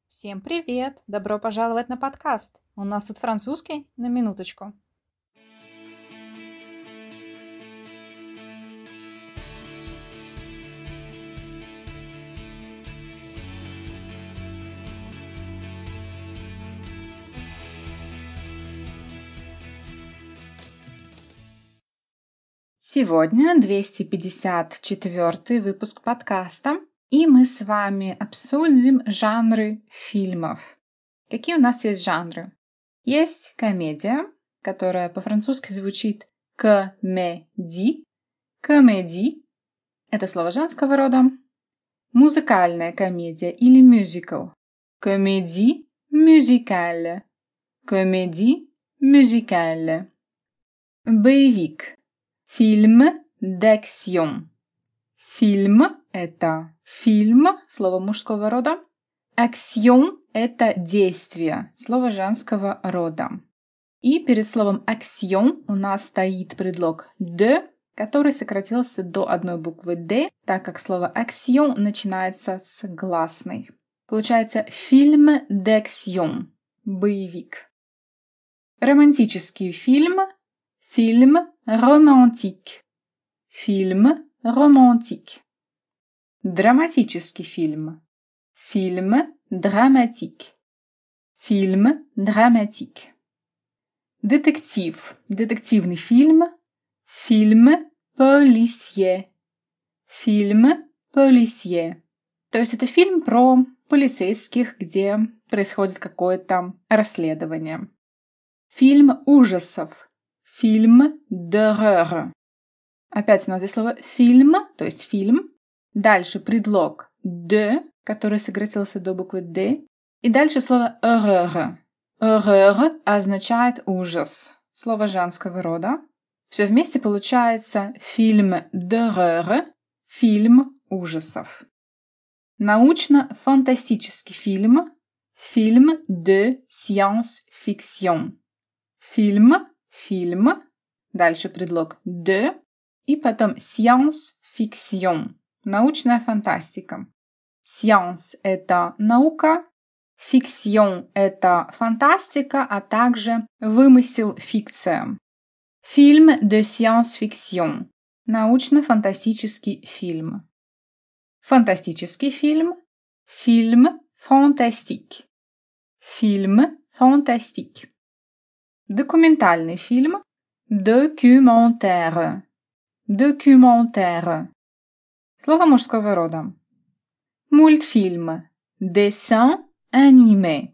Всем привет! Добро пожаловать на подкаст. У нас тут французский на минуточку. Сегодня 254 выпуск подкаста, и мы с вами обсудим жанры фильмов. Какие у нас есть жанры? Есть комедия, которая по-французски звучит comédie. Comédie – это слово женского рода. Музыкальная комедия или мюзикл. Comédie musicale. Comédie musicale. Боевик. Фильм d'action. Фильм – это фильм, слово мужского рода. Action – это действие, слово женского рода. И перед словом action у нас стоит предлог de, который сократился до одной буквы D, так как слово action начинается с гласной. Получается фильм d'action, боевик. Романтический фильм, фильм romantique, фильм romantique. Драматический фильм, фильм dramatique, фильм dramatique. Детектив, детективный фильм, фильм policier, фильм policier. То есть это фильм про полицейских, где происходит какое-то расследование. Фильм ужасов, фильм d'horreur. Опять у нас здесь слово фильм, то есть фильм. Дальше предлог de, который сократился до буквы D. И дальше слово horreur. Horreur означает ужас. Слово женского рода. Все вместе получается фильм d'horreur, фильм ужасов. Научно-фантастический фильм, фильм de science-fiction. Фильм, дальше предлог de, и потом science-fiction, научная фантастика. Science – это наука, fiction – это фантастика, а также вымысел, фикция. Фильм de science-fiction, научно-фантастический фильм. Фантастический фильм, фильм fantastique, фильм fantastique. Документальный фильм, documentaire, documentaire. Слово мужского рода. Мультфильм, dessin animé,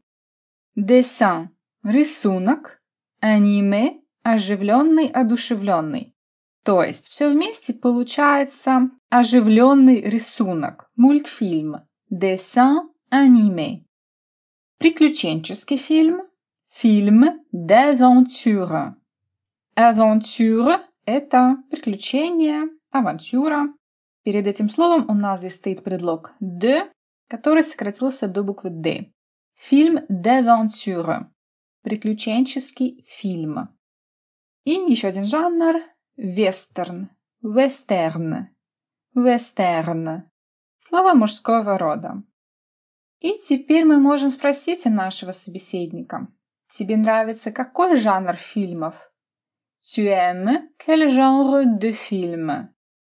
dessin – рисунок, аниме – оживленный, одушевленный. То есть все вместе получается оживленный рисунок, мультфильм, dessin animé. Приключенческий фильм, фильм d'aventure. Aventure – это приключение, авантюра. Перед этим словом у нас здесь стоит предлог de, который сократился до буквы D. Фильм d'aventure. Приключенческий фильм. И еще один жанр – вестерн. Western. Western. Слово мужского рода. И теперь мы можем спросить у нашего собеседника. Тебе нравится какой жанр фильмов? Tu aimes quel genre de film?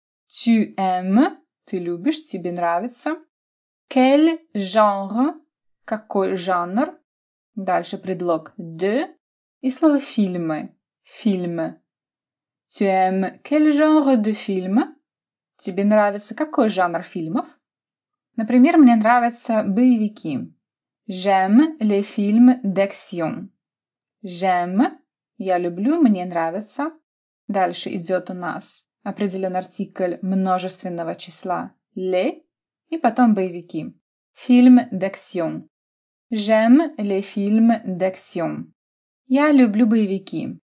Tu aimes, ты любишь, тебе нравится. Quel genre, какой жанр. Дальше предлог de и слово фильмы. Фильмы. Tu aimes quel genre de film? Тебе нравится какой жанр фильмов? Например, мне нравятся боевики. J'aime les films d'action. J'aime, я люблю, мне нравится. Дальше идет у нас определенный артикль множественного числа les и потом боевики. Фильм d'action. J'aime les films d'action. Я люблю боевики.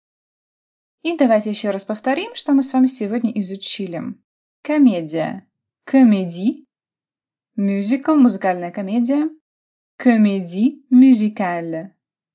И давайте еще раз повторим, что мы с вами сегодня изучили. Комедия. Comédie. Мюзикл, музыкальная комедия. Comédie musicale.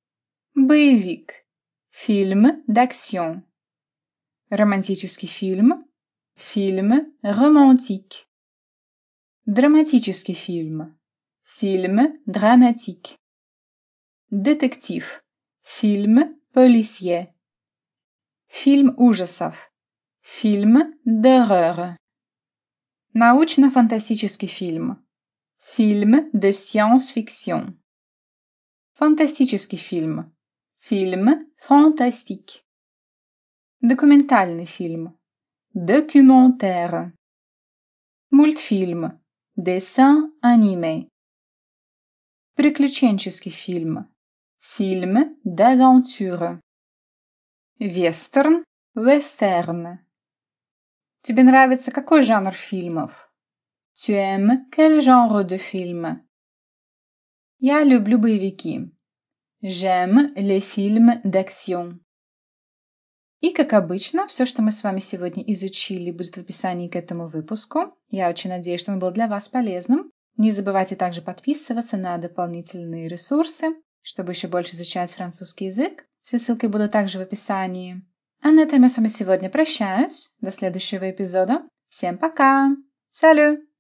Боевик. Фильм d'action. Романтический фильм. Фильм romantique. Драматический фильм. film dramatique. Détective, film policier. Фильм ужасов. Film d'horreur. Научно-фантастический фильм. Film de science-fiction. Фантастический фильм. Film fantastique. Документальный фильм. Documentaire. Мультфильм. Dessin animé. Приключенческий фильм. Film d'aventure. Вестерн. Western. Тебе нравится какой жанр фильмов? Tu aimes quel genre de film? Я люблю боевики. J'aime les films d'action. И, как обычно, все, что мы с вами сегодня изучили, будет в описании к этому выпуску. Я очень надеюсь, что он был для вас полезным. Не забывайте также подписываться на дополнительные ресурсы, чтобы еще больше изучать французский язык. Все ссылки будут также в описании. А на этом я с вами сегодня прощаюсь. До следующего эпизода. Всем пока! Салют!